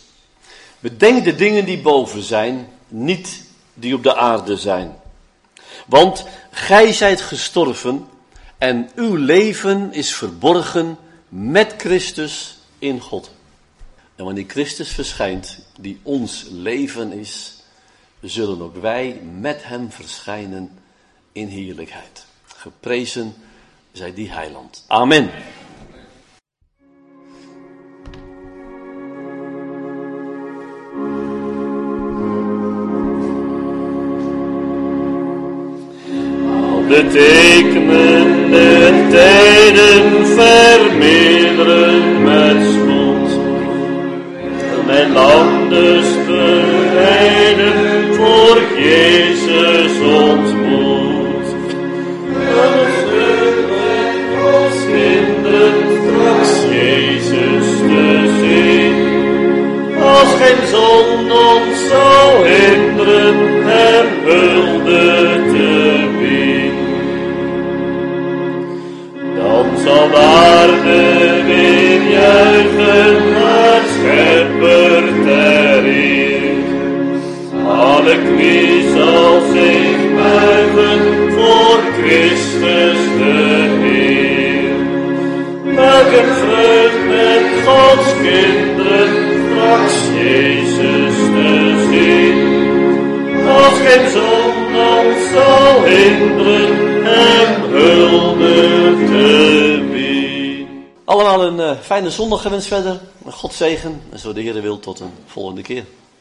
Bedenk de dingen die boven zijn, niet die op de aarde zijn. Want gij zijt gestorven en uw leven is verborgen met Christus in God. En wanneer Christus verschijnt, die ons leven is, zullen ook wij met hem verschijnen in heerlijkheid. Geprezen zij die heiland. Amen. De tekenen der tijden vermeerderen met spoed. Mijn landen bereiden voor Jezus ontmoet. Als kinderen straks Jezus te zien. Als geen zon ons zou hinderen hem hulde te bieden. Dan zal de aarde weer juichen naar Schepper. wie zal zich buigen voor Christus de Heer? Welke vreugd met Gods kinderen straks Jezus te zien. Als geen zon ons zal hinderen hem hulde te bieden. Allemaal een fijne zondag gewenst verder. God zegen en zo de Heer wil tot een volgende keer.